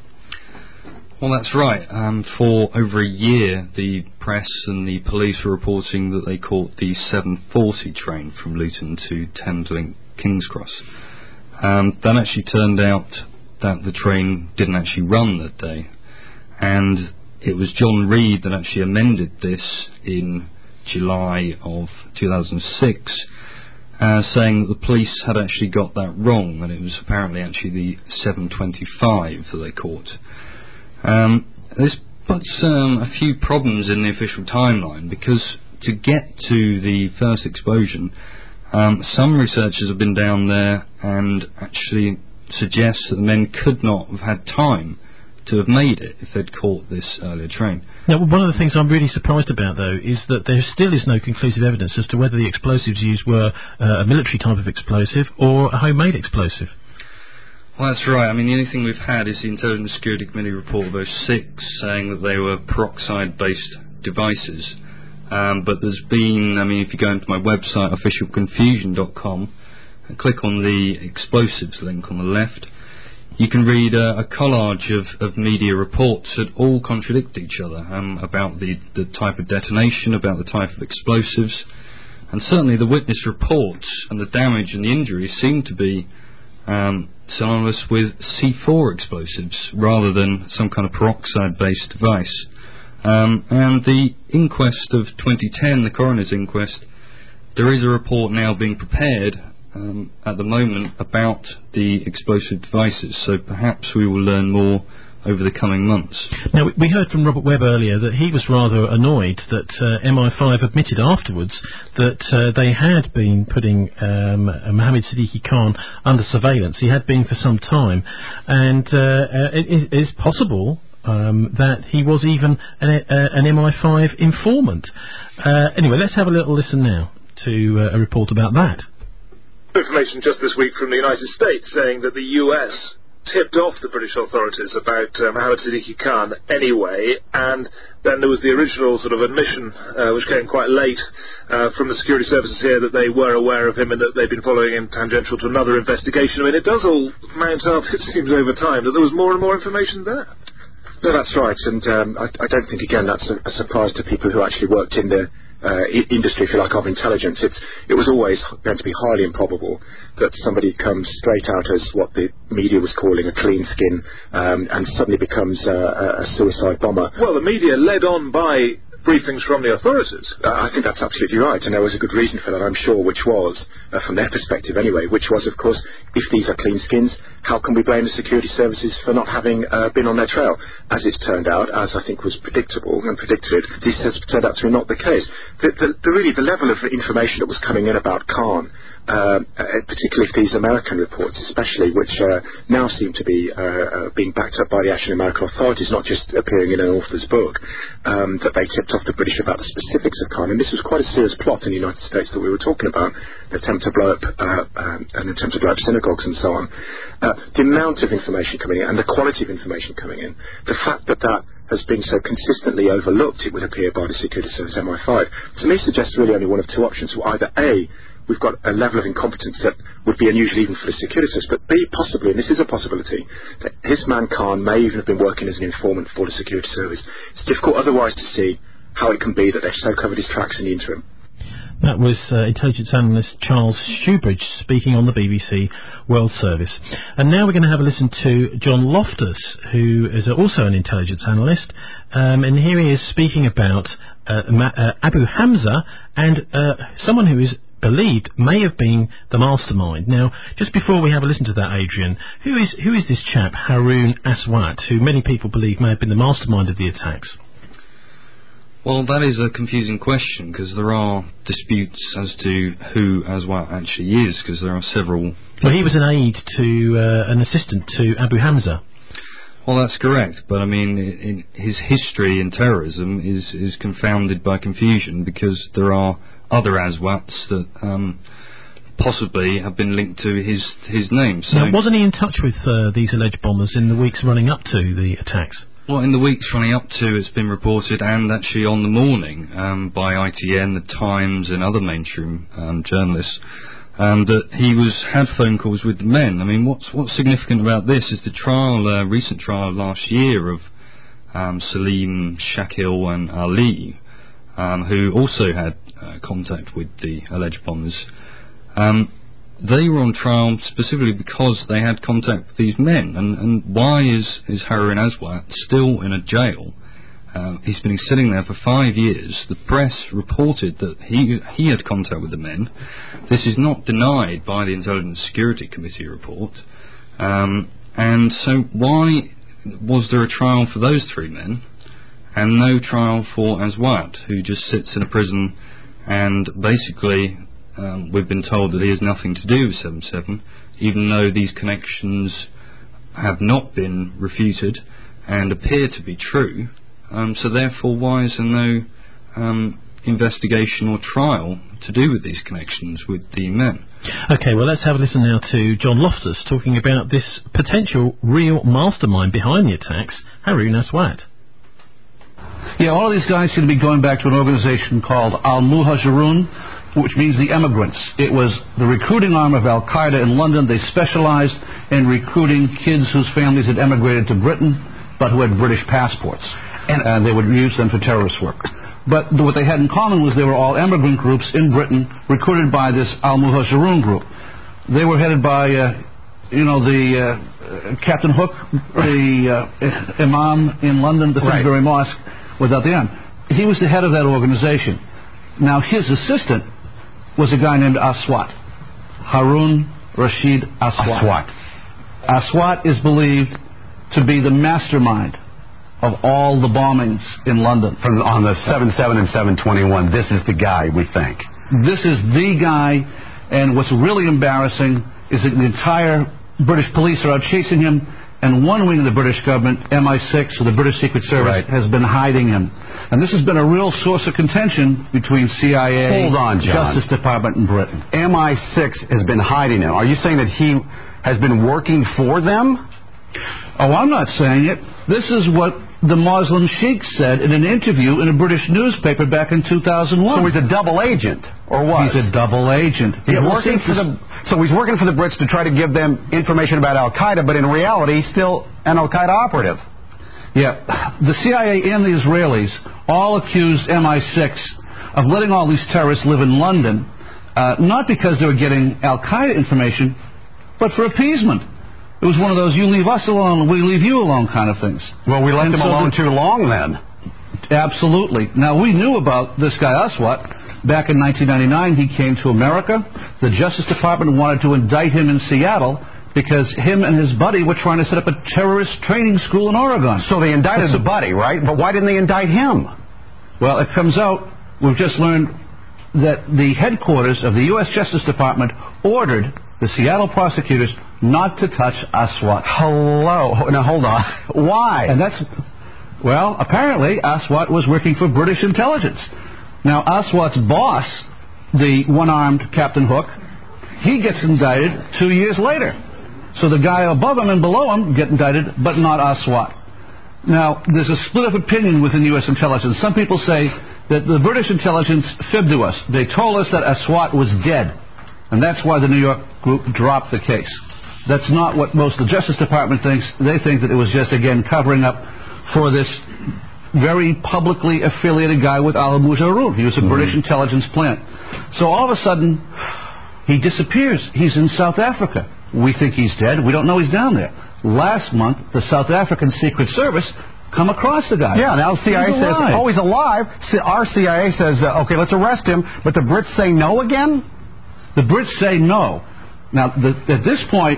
Well, that's right. For over a year, the press and the police were reporting that they caught the 7:40 train from Luton to Thameslink King's Cross. That actually turned out that the train didn't actually run that day. And it was John Reed that actually amended this in July of 2006, saying that the police had actually got that wrong, and it was apparently actually the 7:25 that they caught. This puts a few problems in the official timeline, because to get to the first explosion, some researchers have been down there and actually suggest that the men could not have had time to have made it if they'd caught this earlier train. Now, one of the things I'm really surprised about, though, is that there still is no conclusive evidence as to whether the explosives used were a military type of explosive or a homemade explosive. Well, that's right. I mean, the only thing we've had is the Intelligence Security Committee report of 2006 saying that they were peroxide-based devices. But there's been, if you go into my website, officialconfusion.com, and click on the explosives link on the left, you can read a collage of media reports that all contradict each other about the type of detonation, about the type of explosives, and certainly the witness reports and the damage and the injuries seem to be synonymous with C4 explosives rather than some kind of peroxide-based device. And the inquest of 2010, the coroner's inquest, there is a report now being prepared at the moment about the explosive devices, so perhaps we will learn more over the coming months. Now, we heard from Robert Webb earlier that he was rather annoyed that MI5 admitted afterwards that they had been putting Mohammed Siddiqui Khan under surveillance. He had been for some time, and it is possible that he was even an MI5 informant. Anyway, let's have a little listen now to a report about that. Information just this week from the United States saying that the US tipped off the British authorities about Mohammed Siddiqui Khan anyway, and then there was the original sort of admission, which came quite late from the security services here, that they were aware of him and that they'd been following him tangential to another investigation. I mean, it does all mount up, it seems, over time, that there was more and more information there. No, that's right, and I don't think, again, that's a surprise to people who actually worked in the industry, if you like, of intelligence. It was always going to be highly improbable that somebody comes straight out as what the media was calling a clean skin and suddenly becomes a suicide bomber. Well, the media, led on by briefings from the authorities. I think that's absolutely right, and there was a good reason for that, I'm sure, which was, from their perspective anyway, which was, of course, if these are clean skins, how can we blame the security services for not having been on their trail? As it's turned out, as I think was predictable and predicted, this has turned out to be not the case. Really, the level of information that was coming in about Khan, particularly these American reports especially, which now seem to be being backed up by the actual American authorities, not just appearing in an author's book, that they tipped off the British about the specifics of Khan. And this was quite a serious plot in the United States that we were talking about, an attempt to blow up synagogues and so on. The amount of information coming in and the quality of information coming in, the fact that has been so consistently overlooked, it would appear, by the Security Service MI5, to me suggests really only one of two options. Well, either A, we've got a level of incompetence that would be unusual even for the security service, but B, possibly, and this is a possibility, that his man Khan may even have been working as an informant for the security service. It's difficult otherwise to see how it can be that they've so covered his tracks in the interim. That was intelligence analyst Charles Shoebridge speaking on the BBC World Service. And now we're going to have a listen to John Loftus, who is also an intelligence analyst, and here he is speaking about Abu Hamza and someone who is believed may have been the mastermind. Now, just before we have a listen to that, Adrian, who is this chap, Haroon Aswat, who many people believe may have been the mastermind of the attacks? Well, that is a confusing question, because there are disputes as to who Aswat actually is, because there are several... Well, he was an aide to, an assistant to Abu Hamza. Well, that's correct, but I mean, his history in terrorism is confounded by confusion, because there are other Aswats that possibly have been linked to his name. So now, wasn't he in touch with these alleged bombers in the weeks running up to the attacks? Well, in the weeks running up to, it's been reported, and actually on the morning, by ITN, The Times, and other mainstream journalists, that he had phone calls with the men. I mean, what's significant about this is the recent trial last year of Salim, Shakil, and Ali, who also had contact with the alleged bombers. They were on trial specifically because they had contact with these men. And why is Haroon Aswat still in a jail? He's been sitting there for 5 years. The press reported that he had contact with the men. This is not denied by the Intelligence Security Committee report. And so why was there a trial for those three men and no trial for Aswat, who just sits in a prison and basically... we've been told that he has nothing to do with 7/7, even though these connections have not been refuted and appear to be true. So therefore, why is there no investigation or trial to do with these connections with the men? Okay, well, let's have a listen now to John Loftus talking about this potential real mastermind behind the attacks, Haroon Aswat. Yeah, all of these guys seem to be going back to an organization called Al-Muhajirun, which means the emigrants. It was the recruiting arm of Al-Qaeda in London. They specialized in recruiting kids whose families had emigrated to Britain, but who had British passports. And they would use them for terrorist work. But what they had in common was they were all immigrant groups in Britain, recruited by this Al-Muhajirun group. They were headed by, Captain Hook, the Imam in London, the Finsbury Mosque, without the M. He was the head of that organization. Now, his assistant was a guy named Aswat, Haroon Rashid Aswat. Aswat is believed to be the mastermind of all the bombings in London. On the 7/7 and 7/21, this is the guy, we think. This is the guy, and what's really embarrassing is that the entire British police are out chasing him, and one wing of the British government, MI6, or the British Secret Service, has been hiding him. And this has been a real source of contention between CIA, Hold on, John. Justice Department, and Britain. MI6 has been hiding him. Are you saying that he has been working for them? Oh, I'm not saying it. This is what the Muslim Sheikh said in an interview in a British newspaper back in 2001. So he's a double agent, or what? He's a double agent. So he's working for the Brits to try to give them information about Al-Qaeda, but in reality, he's still an Al-Qaeda operative. Yeah. The CIA and the Israelis all accused MI6 of letting all these terrorists live in London, not because they were getting Al-Qaeda information, but for appeasement. It was one of those you leave us alone, we leave you alone kind of things. Well, we left them alone too long then. Absolutely. Now, we knew about this guy Aswat. Back in 1999, he came to America. The Justice Department wanted to indict him in Seattle because him and his buddy were trying to set up a terrorist training school in Oregon. So they indicted the buddy, right? But why didn't they indict him? Well, it comes out, we've just learned that the headquarters of the U.S. Justice Department ordered the Seattle prosecutors not to touch Aswat. Hello. Now, hold on. Why? And that's... Well, apparently, Aswat was working for British intelligence. Now, Aswat's boss, the one-armed Captain Hook, he gets indicted 2 years later. So the guy above him and below him get indicted, but not Aswat. Now, there's a split of opinion within U.S. intelligence. Some people say that the British intelligence fibbed to us. They told us that Aswat was dead, and that's why the New York group dropped the case. That's not what most of the Justice Department thinks. They think that it was just, again, covering up for this very publicly affiliated guy with Al Mujaroon. He was a British intelligence plant. So all of a sudden, he disappears. He's in South Africa. We think he's dead. We don't know he's down there. Last month, the South African Secret Service come across the guy. Yeah, now the CIA says, oh, he's alive. Our CIA says, okay, let's arrest him. But the Brits say no again? The Brits say no. Now, at this point,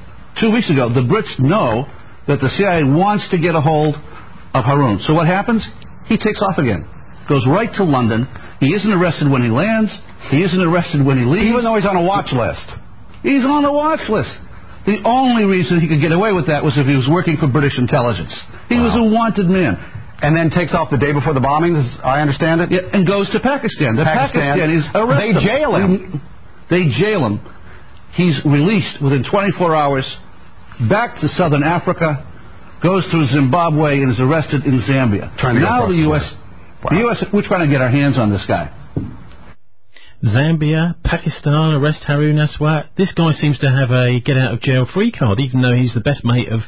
2 weeks ago, the Brits know that the CIA wants to get a hold of Haroon. So what happens? He takes off again. Goes right to London. He isn't arrested when he lands. He isn't arrested when he leaves. Even though he's on a watch list. He's on the watch list. The only reason he could get away with that was if he was working for British intelligence. He was a wanted man. And then takes off the day before the bombings, as I understand it? Yeah, and goes to Pakistan. The Pakistanis arrest him. They jail him. They jail him. He's released within 24 hours, back to southern Africa, goes through Zimbabwe, and is arrested in Zambia. Now the U.S., we're trying to get our hands on this guy. Zambia, Pakistan, arrest Haroon Aswat. This guy seems to have a get-out-of-jail-free card, even though he's the best mate of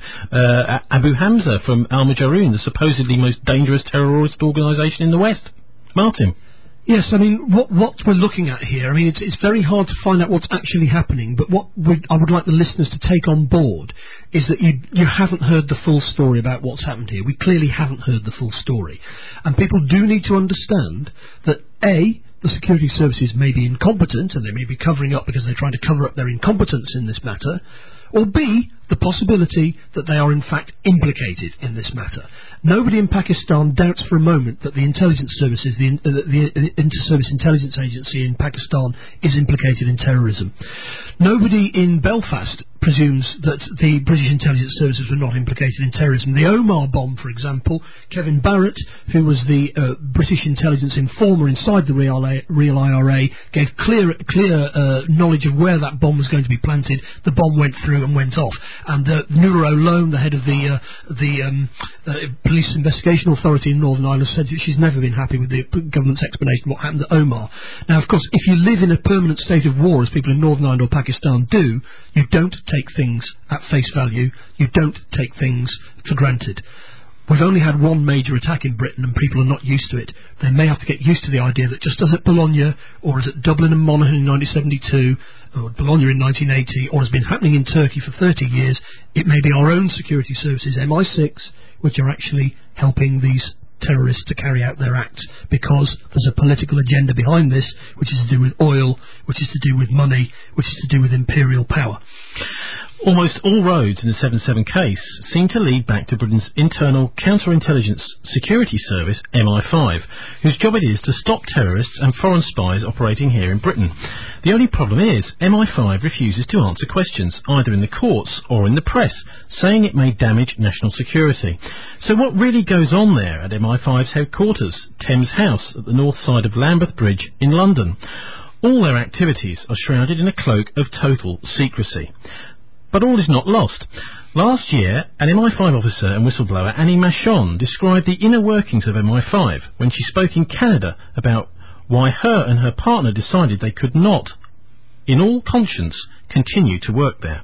Abu Hamza from Al Mujaroon, the supposedly most dangerous terrorist organisation in the West. Martin. Yes, I mean, what we're looking at here, I mean, it's very hard to find out what's actually happening, but what I would like the listeners to take on board is that you haven't heard the full story about what's happened here. We clearly haven't heard the full story. And people do need to understand that, A, the security services may be incompetent, and they may be covering up because they're trying to cover up their incompetence in this matter, or B, the possibility that they are in fact implicated in this matter. Nobody in Pakistan doubts for a moment that the intelligence services, the Inter-Service Intelligence Agency in Pakistan is implicated in terrorism. Nobody in Belfast presumes that the British intelligence services were not implicated in terrorism. The Omar bomb, for example, Kevin Barrett, who was the British intelligence informer inside the real IRA, gave clear knowledge of where that bomb was going to be planted. The bomb went through and went off. And Noura Olone, the head of the Police Investigation Authority in Northern Ireland, said that she's never been happy with the government's explanation of what happened at Omar. Now, of course, if you live in a permanent state of war, as people in Northern Ireland or Pakistan do, you don't take things at face value. You don't take things for granted. We've only had one major attack in Britain and people are not used to it. They may have to get used to the idea that just as at Bologna, or as at Dublin and Monaghan in 1972, or Bologna in 1980, or has been happening in Turkey for 30 years, it may be our own security services, MI6, which are actually helping these terrorists to carry out their acts, because there's a political agenda behind this, which is to do with oil, which is to do with money, which is to do with imperial power. Almost all roads in the 7/7 case seem to lead back to Britain's internal counterintelligence security service, MI5, whose job it is to stop terrorists and foreign spies operating here in Britain. The only problem is MI5 refuses to answer questions, either in the courts or in the press, saying it may damage national security. So what really goes on there at MI5's headquarters, Thames House, at the north side of Lambeth Bridge in London? All their activities are shrouded in a cloak of total secrecy. But all is not lost. Last year, an MI5 officer and whistleblower, Annie Machon, described the inner workings of MI5 when she spoke in Canada about why her and her partner decided they could not, in all conscience, continue to work there.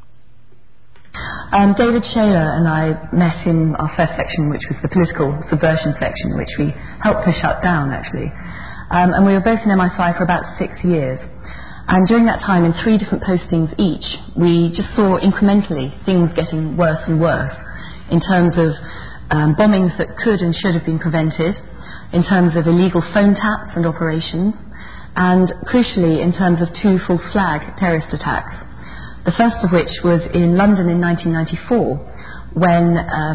David Shayler and I met in our first section, which was the political subversion section, which we helped to shut down, actually. And we were both in MI5 for about 6 years. And during that time, in 3 different postings each, we just saw incrementally things getting worse and worse in terms of bombings that could and should have been prevented, in terms of illegal phone taps and operations, and crucially in terms of 2 false flag terrorist attacks. The first of which was in London in 1994, when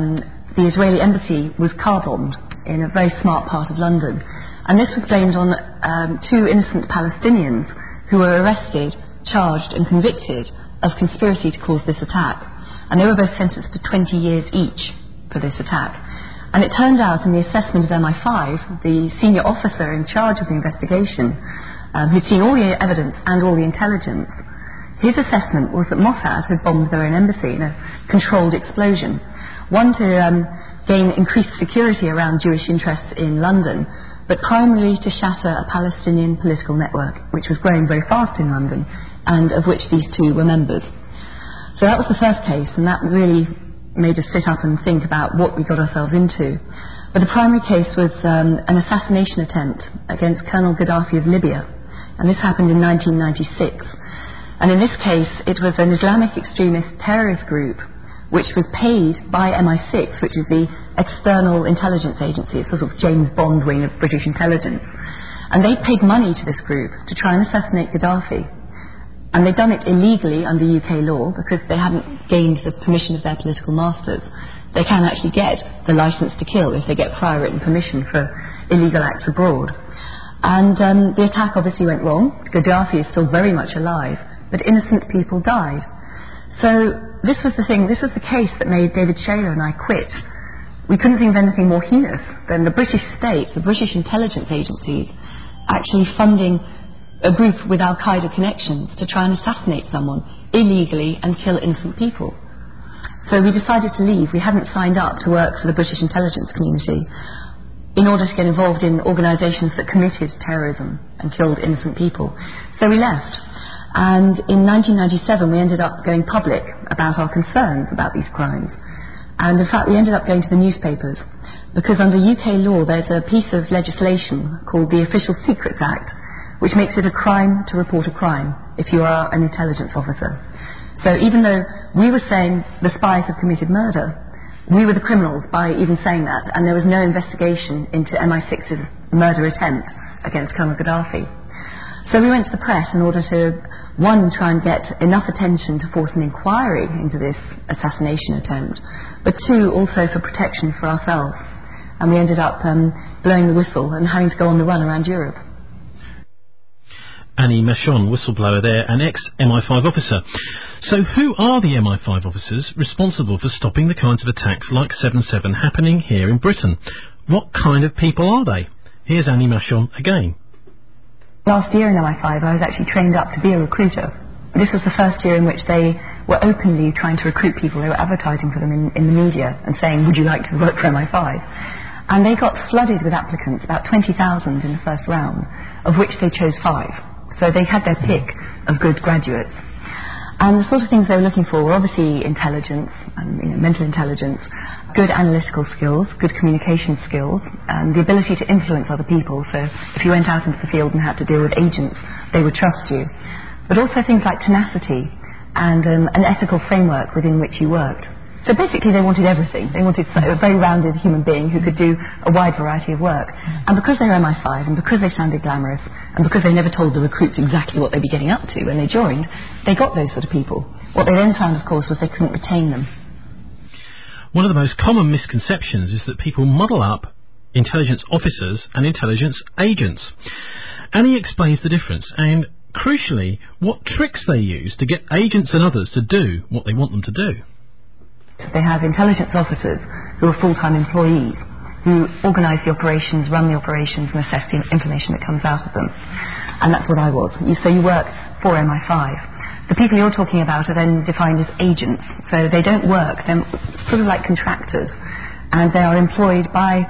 the Israeli embassy was car bombed in a very smart part of London. And this was blamed on 2 innocent Palestinians who were arrested, charged and convicted of conspiracy to cause this attack. And they were both sentenced to 20 years each for this attack. And it turned out in the assessment of MI5, the senior officer in charge of the investigation, who'd seen all the evidence and all the intelligence, his assessment was that Mossad had bombed their own embassy in a controlled explosion. One to gain increased security around Jewish interests in London, but primarily to shatter a Palestinian political network, which was growing very fast in London, and of which these 2 were members. So that was the first case, and that really made us sit up and think about what we got ourselves into. But the primary case was an assassination attempt against Colonel Gaddafi of Libya, and this happened in 1996. And in this case, it was an Islamic extremist terrorist group which was paid by MI6, which is the external intelligence agency, it's the sort of James Bond wing of British intelligence. And they paid money to this group to try and assassinate Gaddafi. And they'd done it illegally under UK law because they hadn't gained the permission of their political masters. They can actually get the license to kill if they get prior written permission for illegal acts abroad. And the attack obviously went wrong. Gaddafi is still very much alive, but innocent people died. So this was the thing, this was the case that made David Shayler and I quit. We couldn't think of anything more heinous than the British state, the British intelligence agencies, actually funding a group with Al-Qaeda connections to try and assassinate someone illegally and kill innocent people. So we decided to leave. We hadn't signed up to work for the British intelligence community in order to get involved in organisations that committed terrorism and killed innocent people. So we left. And in 1997 we ended up going public about our concerns about these crimes. And in fact we ended up going to the newspapers because under UK law there's a piece of legislation called the Official Secrets Act, which makes it a crime to report a crime if you are an intelligence officer. So even though we were saying the spies have committed murder, we were the criminals by even saying that, and there was no investigation into MI6's murder attempt against Colonel Gaddafi. So we went to the press in order to, one, try and get enough attention to force an inquiry into this assassination attempt, but two, also for protection for ourselves. And we ended up blowing the whistle and having to go on the run around Europe. Annie Machon, whistleblower there, an ex-MI5 officer. So who are the MI5 officers responsible for stopping the kinds of attacks like 7/7 happening here in Britain? What kind of people are they? Here's Annie Machon again. Last year in MI5 I was actually trained up to be a recruiter. This was the first year in which they were openly trying to recruit people. They were advertising for them in the media and saying, would you like to work for MI5? And they got flooded with applicants, about 20,000 in the first round, of which they chose 5. So they had their pick of good graduates. And the sort of things they were looking for were obviously intelligence, and mental intelligence, good analytical skills, good communication skills, and the ability to influence other people. So if you went out into the field and had to deal with agents, they would trust you. But also things like tenacity and an ethical framework within which you worked. So basically they wanted everything. They wanted a very rounded human being who could do a wide variety of work. And because they were MI5 and because they sounded glamorous and because they never told the recruits exactly what they'd be getting up to when they joined, they got those sort of people. What they then found, of course, was they couldn't retain them. One of the most common misconceptions is that people muddle up intelligence officers and intelligence agents. Annie explains the difference and, crucially, what tricks they use to get agents and others to do what they want them to do. They have intelligence officers who are full-time employees, who organise the operations, run the operations and assess the information that comes out of them. And that's what I was. So you work for MI5. The people you're talking about are then defined as agents. So they don't work, they're sort of like contractors. And they are employed by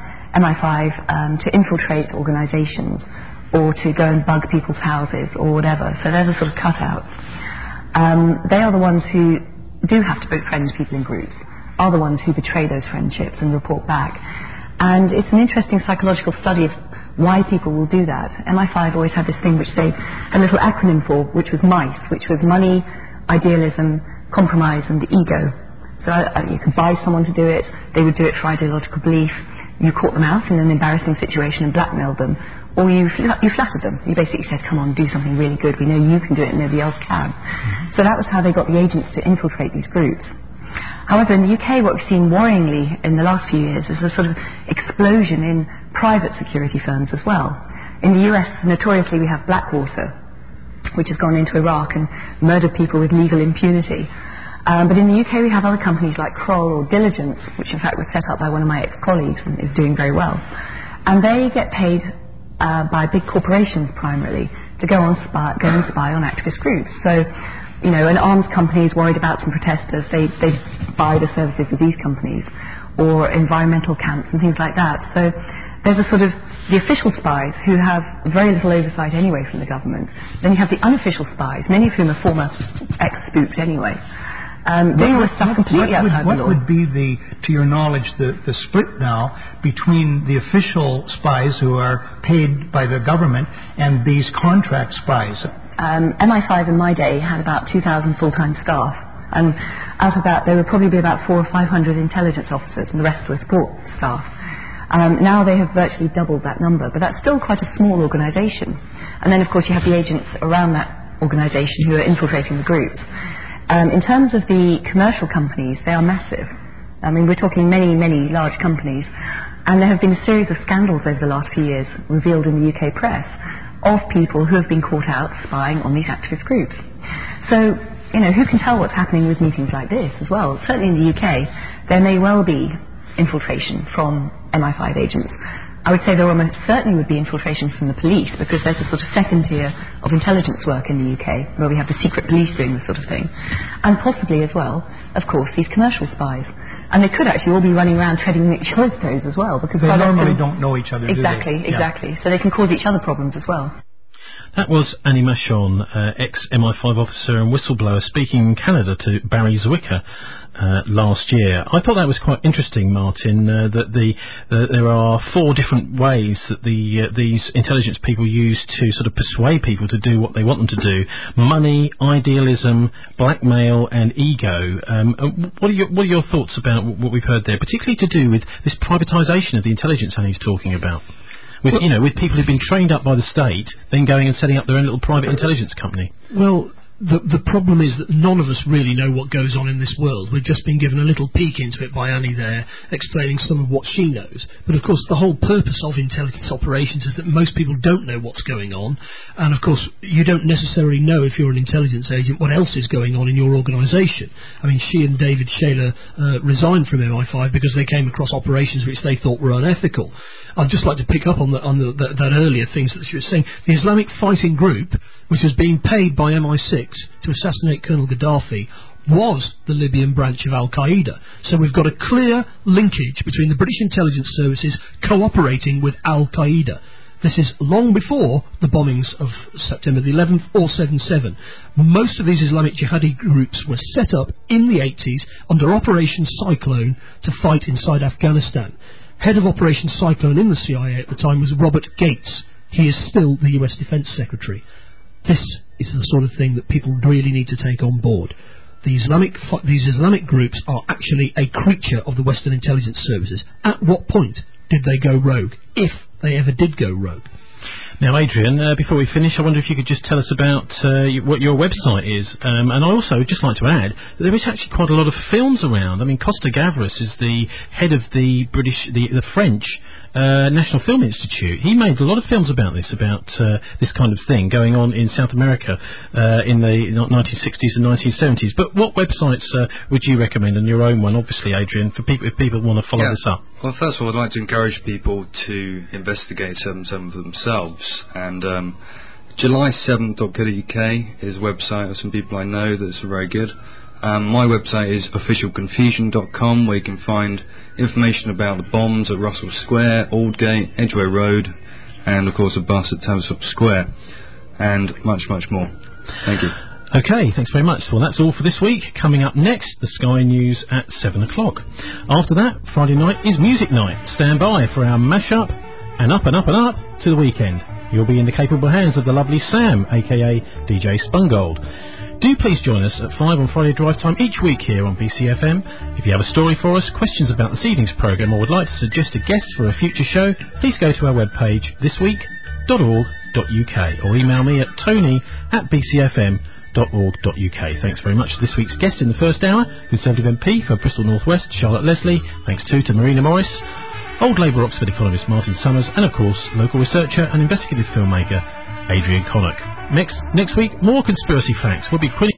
MI5 to infiltrate organisations or to go and bug people's houses or whatever. So they're the sort of cutouts. They are the ones who do have to befriend people in groups, are the ones who betray those friendships and report back. And it's an interesting psychological study of why people will do that. MI5 always had this thing which they had a little acronym for, which was MICE, which was money, idealism, compromise and ego. So you could buy someone to do it, they would do it for ideological belief, you caught them out in an embarrassing situation and blackmailed them, or you flattered them. You basically said, come on, do something really good. We know you can do it and nobody else can. So that was how they got the agents to infiltrate these groups. However, in the UK, what we've seen worryingly in the last few years is a sort of explosion in private security firms as well. In the US, notoriously, we have Blackwater, which has gone into Iraq and murdered people with legal impunity. But in the UK, we have other companies like Kroll or Diligence, which in fact was set up by one of my ex-colleagues and is doing very well. And they get paid by big corporations primarily to go and spy on activist groups. So, you know, an arms company is worried about some protesters, they buy the services of these companies, or environmental camps and things like that. So there's a sort of the official spies who have very little oversight anyway from the government. Then you have the unofficial spies, many of whom are former ex-spooks anyway. Doing all this stuff completely outside the law. What would be to your knowledge, the split now between the official spies who are paid by the government and these contract spies? MI5 in my day had about 2,000 full-time staff, and out of that there would probably be about 400 or 500 intelligence officers, and the rest were support staff. Now they have virtually doubled that number, but that's still quite a small organisation. And then of course you have the agents around that organisation who are infiltrating the groups. In terms of the commercial companies, they are massive. I mean, we're talking many, many large companies, and there have been a series of scandals over the last few years revealed in the UK press of people who have been caught out spying on these activist groups. So, you know, who can tell what's happening with meetings like this as well? Certainly in the UK, there may well be infiltration from MI5 agents. I would say there almost certainly would be infiltration from the police, because there's a sort of second tier of intelligence work in the UK where we have the secret police doing this sort of thing. And possibly as well, of course, these commercial spies. And they could actually all be running around treading on each other's toes as well, because they normally don't know each other, exactly, do they? Exactly. So they can cause each other problems as well. That was Annie Machon, ex-MI5 officer and whistleblower, speaking in Canada to Barry Zwicker last year. I thought that was quite interesting, Martin, that there are 4 different ways that these intelligence people use to sort of persuade people to do what they want them to do: money, idealism, blackmail, and ego. What are your thoughts about what we've heard there, particularly to do with this privatisation of the intelligence Annie's talking about? With people who've been trained up by the state, then going and setting up their own little private intelligence company. Well, the problem is that none of us really know what goes on in this world. We've just been given a little peek into it by Annie there, explaining some of what she knows. But of course the whole purpose of intelligence operations is that most people don't know what's going on, and of course you don't necessarily know, if you're an intelligence agent, what else is going on in your organisation. I mean, she and David Shayler resigned from MI5 because they came across operations which they thought were unethical. I'd just like to pick up on that earlier things that she was saying. The Islamic Fighting Group, which was being paid by MI6 to assassinate Colonel Gaddafi, was the Libyan branch of Al-Qaeda. So we've got a clear linkage between the British intelligence services cooperating with Al-Qaeda. This is long before the bombings of September the 11th or 7/7. Most of these Islamic jihadi groups were set up in the 80s under Operation Cyclone to fight inside Afghanistan. Head of Operation Cyclone in the CIA at the time was Robert Gates. He is still the US Defense Secretary. This is the sort of thing that people really need to take on board. These Islamic groups are actually a creature of the Western intelligence services. At what point did they go rogue, if they ever did go rogue? Now, Adrian, before we finish, I wonder if you could just tell us about what your website is. And I also would just like to add that there is actually quite a lot of films around. I mean, Costa Gavras is the head of the French National Film Institute. He made a lot of films about this kind of thing going on in South America in the 1960s and 1970s. But what websites would you recommend, and your own one, obviously, Adrian, for people if people want to follow this up? Well, first of all, I'd like to encourage people to investigate 7/7 for themselves. And July7.co.uk is a website of some people I know that's very good. My website is officialconfusion.com, where you can find information about the bombs at Russell Square, Aldgate, Edgware Road, and of course a bus at Tavistock Square, and much, much more. Thank you. Okay, thanks very much. Well, that's all for this week. Coming up next, the Sky News at 7 o'clock. After that, Friday night is Music Night. Stand by for our mashup and up and up and up to the weekend. You'll be in the capable hands of the lovely Sam, aka DJ Spungold. Do please join us at 5 on Friday Drive Time each week here on BCFM. If you have a story for us, questions about this evening's programme, or would like to suggest a guest for a future show, please go to our webpage thisweek.org.uk or email me at tony@bcfm.org.uk. Thanks very much to this week's guest in the first hour, Conservative MP for Bristol North West, Charlotte Leslie. Thanks too to Marina Morris, Old Labour Oxford economist Martin Summers, and of course local researcher and investigative filmmaker Adrian Connock. Next week, more conspiracy facts. We'll be